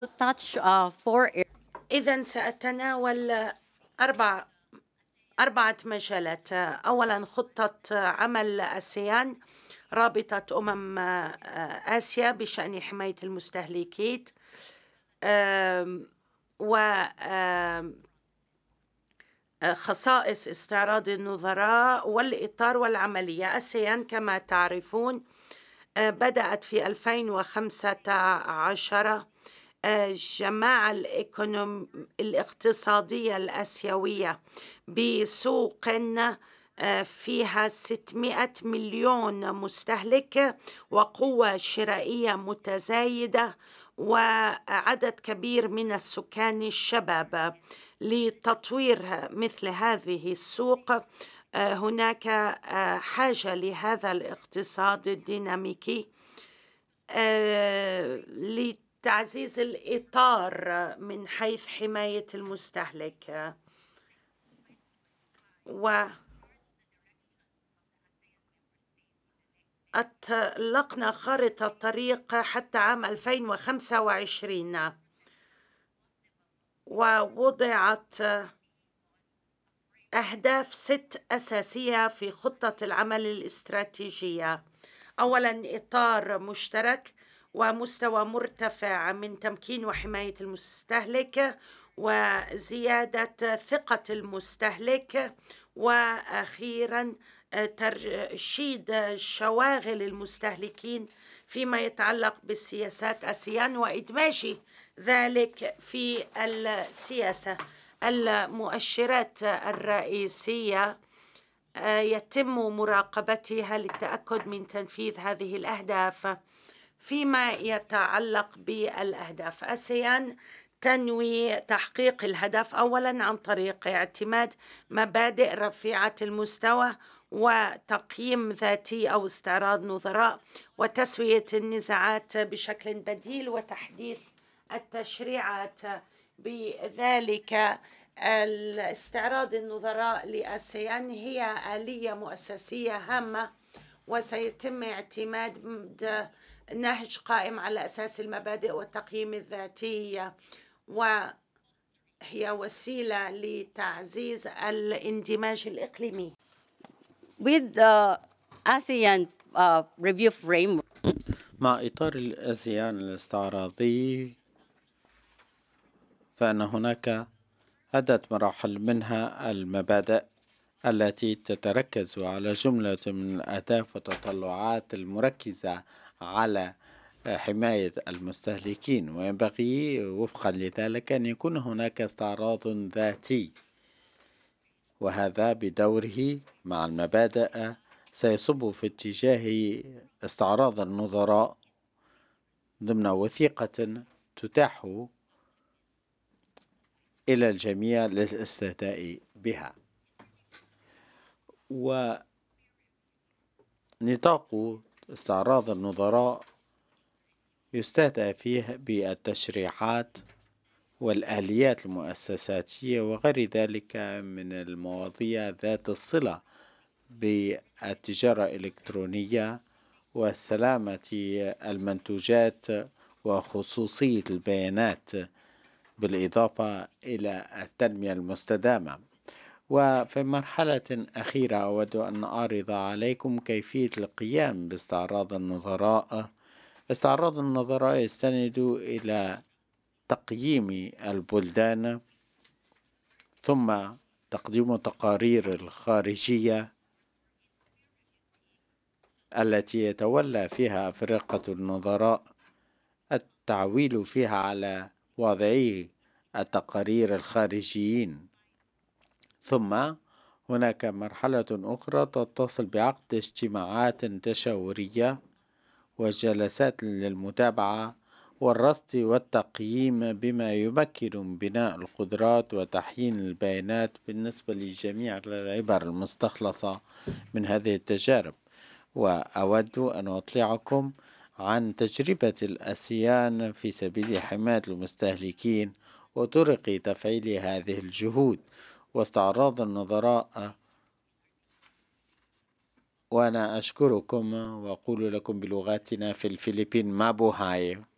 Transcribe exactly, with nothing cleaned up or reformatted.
touch uh, four areas. إذا سأتناول أربع أربعة مجالات. أولا خطة عمل آسيان، رابطة أمم آسيا بشأن حماية المستهلكين، وخصائص استعراض النظراء والإطار والعملية. آسيان كما تعرفون بدأت في ألفين وخمسة عشر الجماعة الإيكونوم الاقتصادية الآسيوية بسوق فيها ستمائة مليون مستهلك وقوة شرائية متزايدة وعدد كبير من السكان الشباب. لتطوير مثل هذه السوق هناك حاجة لهذا الاقتصاد الديناميكي لتعزيز الإطار من حيث حماية المستهلك. وأطلقنا خارطة طريق حتى عام ألفين وخمسة وعشرين، ووضعت أهداف ست أساسية في خطة العمل الاستراتيجية. أولاً إطار مشترك ومستوى مرتفع من تمكين وحماية المستهلك وزيادة ثقة المستهلك، وأخيراً ترشيد شواغل المستهلكين فيما يتعلق بالسياسات آسيان وإدماج ذلك في السياسة. المؤشرات الرئيسية يتم مراقبتها للتأكد من تنفيذ هذه الأهداف. فيما يتعلق بالأهداف، آسيان تنوي تحقيق الهدف أولاً عن طريق اعتماد مبادئ رفيعة المستوى وتقييم ذاتي أو استعراض نظراء وتسوية النزاعات بشكل بديل وتحديث التشريعات. بذلك الاستعراض النظراء لآسيان هي آلية مؤسسية هامة، وسيتم اعتماد نهج قائم على أساس المبادئ والتقييم الذاتي، وهي وسيلة لتعزيز الاندماج الإقليمي. With the ASEAN uh, review framework, مع إطار الآسيان الاستعراضي فإن هناك عدة مراحل، منها المبادئ التي تتركز على جملة من الأهداف والتطلعات المركزة على حماية المستهلكين، وينبغي وفقا لذلك أن يكون هناك استعراض ذاتي، وهذا بدوره مع المبادئ سيصب في اتجاه استعراض النظراء ضمن وثيقة تتاح إلى الجميع للاستهداء بها. ونطاق استعراض النظراء يستهدأ فيه بالتشريعات والآليات المؤسساتية وغير ذلك من المواضيع ذات الصلة بالتجارة الإلكترونية وسلامة المنتوجات وخصوصية البيانات، بالإضافة إلى التنمية المستدامة. وفي مرحلة أخيرة أود أن أعرض عليكم كيفية القيام باستعراض النظراء. استعراض النظراء يستند إلى تقييم البلدان، ثم تقديم تقارير الخارجية التي يتولى فيها أفرقة النظراء التعويل فيها على واضعي التقارير الخارجيين. ثم هناك مرحلة أخرى تتصل بعقد اجتماعات تشاورية وجلسات للمتابعة والرصد والتقييم بما يمكن من بناء القدرات وتحيين البيانات بالنسبة لجميع العبر المستخلصة من هذه التجارب. وأود أن أطلعكم عن تجربة الآسيان في سبيل حماية المستهلكين وطرق تفعيل هذه الجهود واستعراض النظراء. وأنا أشكركم وأقول لكم بلغتنا في الفلبين مابو هاي.